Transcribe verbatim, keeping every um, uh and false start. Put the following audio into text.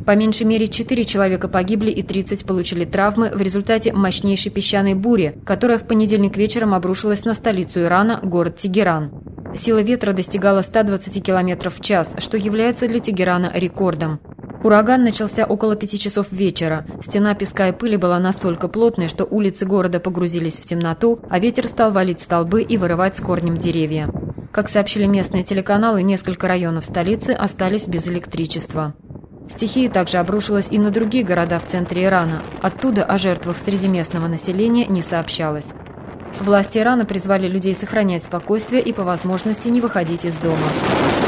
По меньшей мере четыре человека погибли и тридцать получили травмы в результате мощнейшей песчаной бури, которая в понедельник вечером обрушилась на столицу Ирана, город Тегеран. Сила ветра достигала ста двадцати километров в час, что является для Тегерана рекордом. Ураган начался около пяти часов вечера. Стена песка и пыли была настолько плотной, что улицы города погрузились в темноту, а ветер стал валить столбы и вырывать с корнем деревья. Как сообщили местные телеканалы, несколько районов столицы остались без электричества. Стихия также обрушилась и на другие города в центре Ирана. Оттуда о жертвах среди местного населения не сообщалось. Власти Ирана призвали людей сохранять спокойствие и по возможности не выходить из дома.